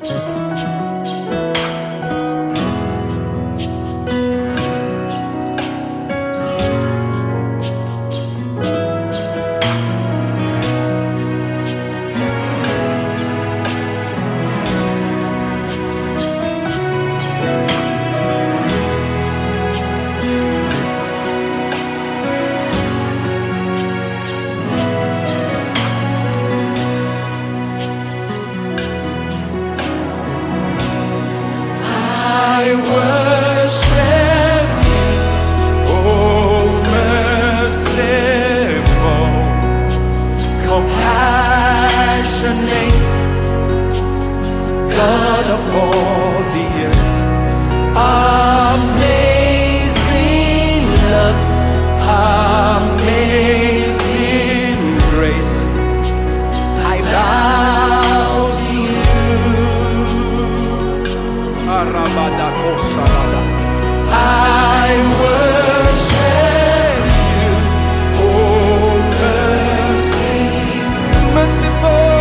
God of all the earth, amazing love, amazing grace, I bow to you. I worship you, oh merciful,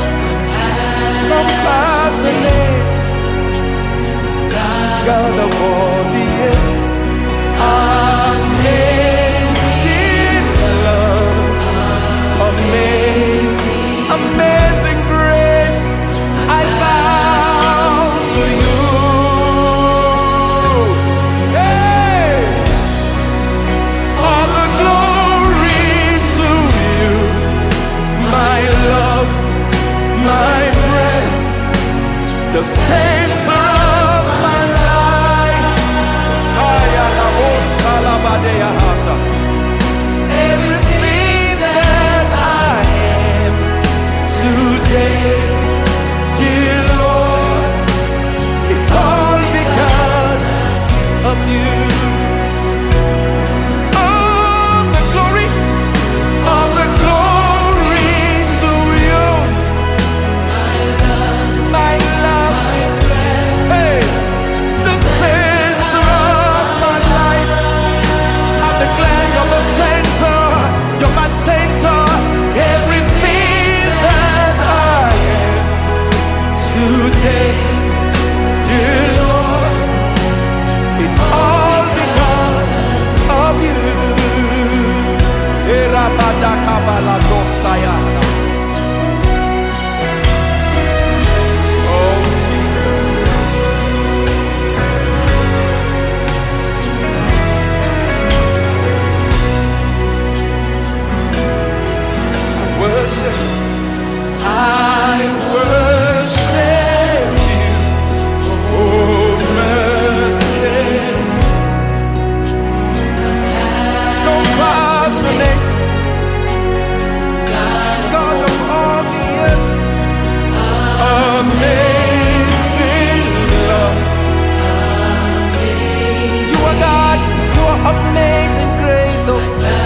compassionate, God of all the earth, amazing love, amazing grace, I bow to you. The center of my life, everything that I am today, dear Lord, is all because of you. All the glory to you. My today, dear Lord, it's all because of you. Oh, Jesus. I worship you, oh merciful, compassionate, God of all the earth, amazing love. You are God, you are amazing grace, oh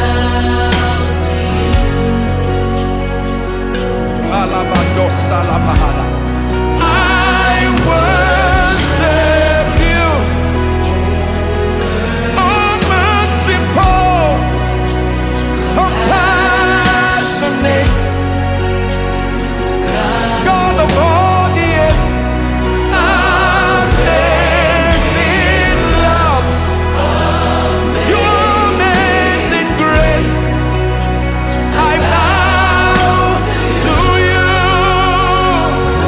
I worship you, oh merciful, compassionate, God of all the earth, amazing love, your amazing grace, I bow to you.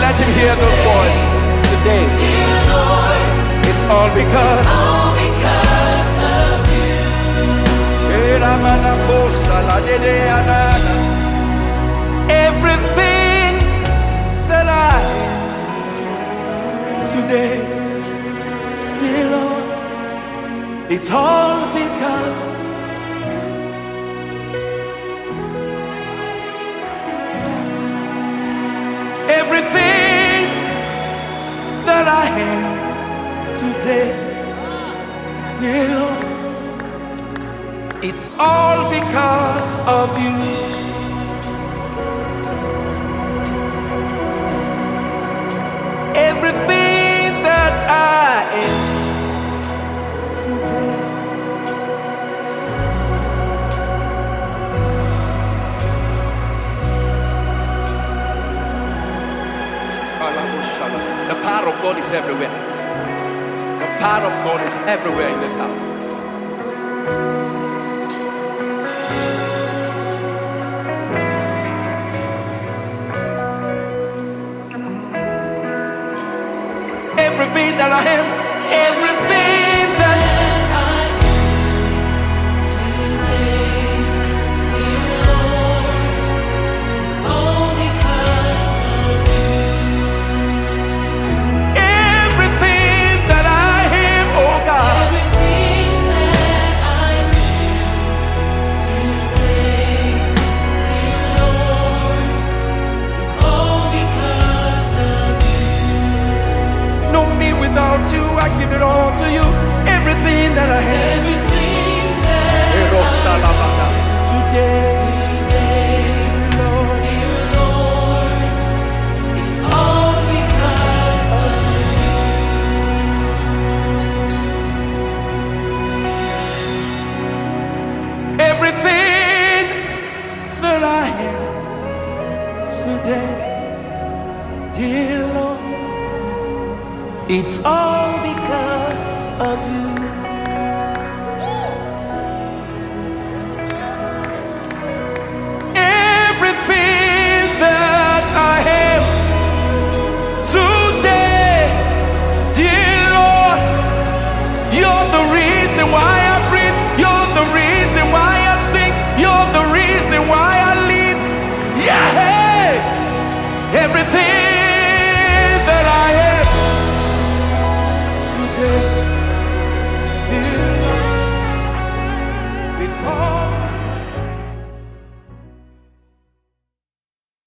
let him hear those voices today. Dear Lord, It's all because all because of you. everything that I am today, dear Lord, it's all because everything that I am today, dear Lord, it's all because of you. Everything that I am today, the power of God is everywhere. The power of God is everywhere in this house. Everything that I am, everything that I am today, dear Lord, it's all because of you. everything that I am, oh God, Everything that I am today, dear Lord, it's all because of you. no me without you, I give it all to you. Everything that I have Everything that today, today, Lord, dear Lord, it's all because of everything that I am today, dear Lord, it's all because of you.